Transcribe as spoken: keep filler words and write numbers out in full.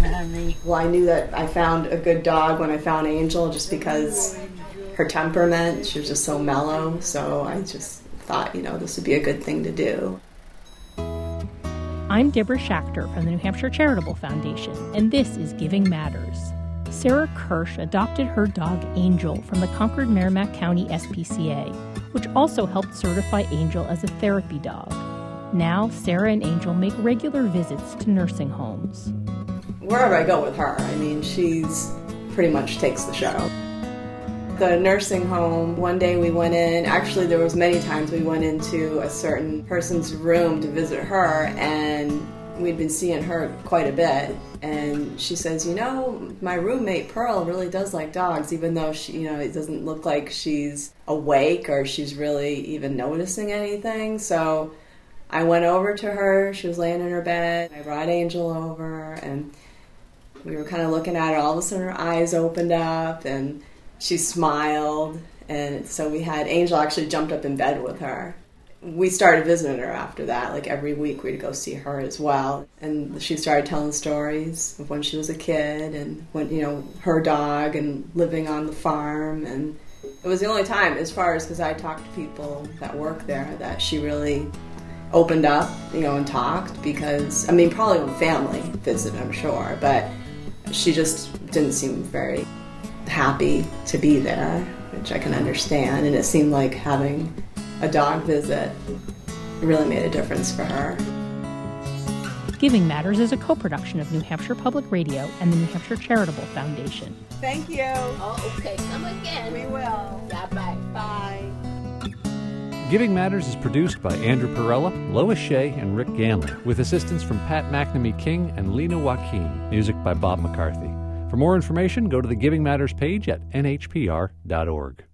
honey. Well, I knew that I found a good dog when I found Angel, just because her temperament, she was just so mellow. So I just thought, you know, this would be a good thing to do. I'm Deborah Schachter from the New Hampshire Charitable Foundation, and this is Giving Matters. Sarah Kirsch adopted her dog Angel from the Concord Merrimack County S P C A, which also helped certify Angel as a therapy dog. Now, Sarah and Angel make regular visits to nursing homes. Wherever I go with her, I mean, she's pretty much takes the show. The nursing home, one day we went in, actually there was many times we went into a certain person's room to visit her, and we'd been seeing her quite a bit, and she says, you know, my roommate Pearl really does like dogs, even though she, you know, it doesn't look like she's awake or she's really even noticing anything. So I went over to her, she was laying in her bed, I brought Angel over, and we were kind of looking at her. All of a sudden her eyes opened up and she smiled, and so we had Angel actually jumped up in bed with her. We started visiting her after that. Like every week we'd go see her as well, and she started telling stories of when she was a kid and when, you know, her dog and living on the farm. And it was the only time, as far as, because I talked to people that work there, that she really opened up, you know, and talked, because, I mean, probably when family visited, I'm sure, but she just didn't seem very happy to be there, which I can understand, and it seemed like having a dog visit really made a difference for her. Giving Matters is a co-production of New Hampshire Public Radio and the New Hampshire Charitable Foundation. Thank you. Oh, okay, come again. We will. Yeah, bye. Bye. Giving Matters is produced by Andrew Perella, Lois Shea, and Rick Ganley, with assistance from Pat McNamee King and Lena Joaquin. Music by Bob McCarthy. For more information, go to the Giving Matters page at N H P R dot org.